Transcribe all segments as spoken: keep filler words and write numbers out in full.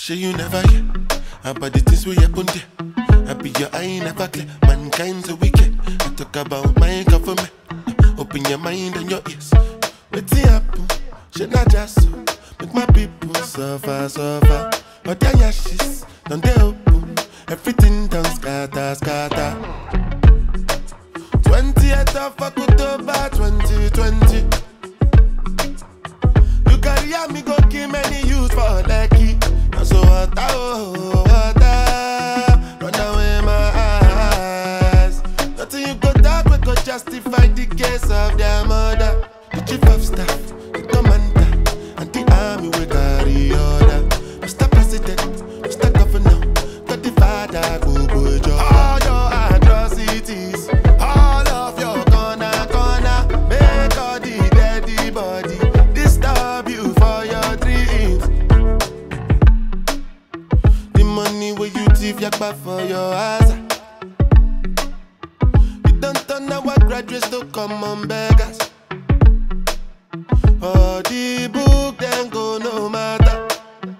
Sure you never hear about the things we happen there. I be your eye never clear. Mankind's a wicked. I talk about my government. Open your mind and your ears. What's it happen? Should not just so. Make my people suffer, suffer. But their ashes, don't they open? Everything done scatter, scatter. twentieth of October twenty twenty. You carry me go kill many youths for lucky. And so water, oh, water, run away my eyes. Nothing you go talk, we go justify the case of their mother. The chief of staff, the commander, and the army will carry order. Mister President, Mister Governor, got the father, go boy job. All your atrocities, all of your corner, corner, make all the dead body disturb you for your dreams. The money where you thief your back for your eyes. You don't turn our graduates to come on beggars. All the book then go no matter.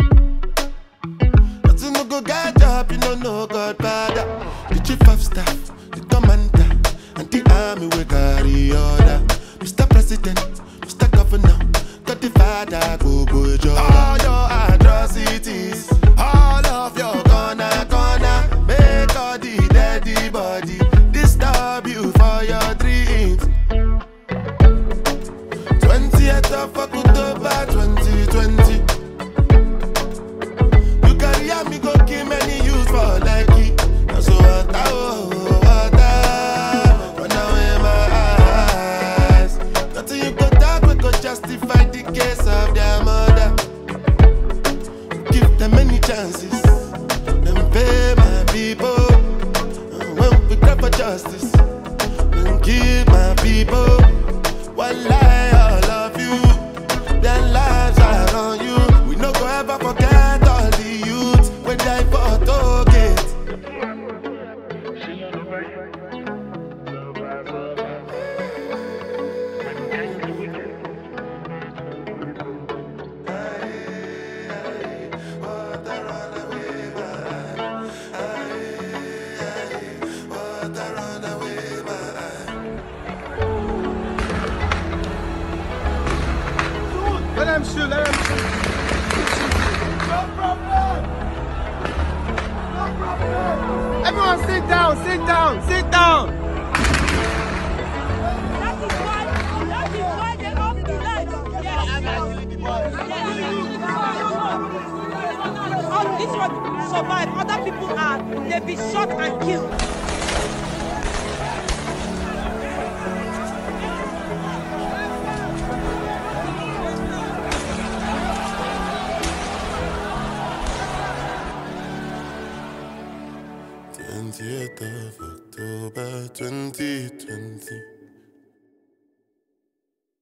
Nothing no go get up, you don't know God father. The chief of staff, the commander, and the army will carry order. Mister President, Mister Governor, got the father, go boy job. All your atrocities, all of your corner, corner, make all the dead body disturb you for your dreams. twentieth of October twenty twenty. You carry me go kill many youths for lucky. And so water, oh, water, run away my eyes. Nothing you go talk, we go justify the case of their mother. Give them many chances, then pay my people. And when we cry for justice, then give my people. One lie, all of you, their lives are on you. We no go ever forget all the youths when die for Tollgate. Let them shoot, let them shoot. No problem. No problem. Everyone sit down, sit down, sit down. That is why, that is why they don't do that. All this one survive, other people are, they be shot and killed. twentieth of October twenty twenty.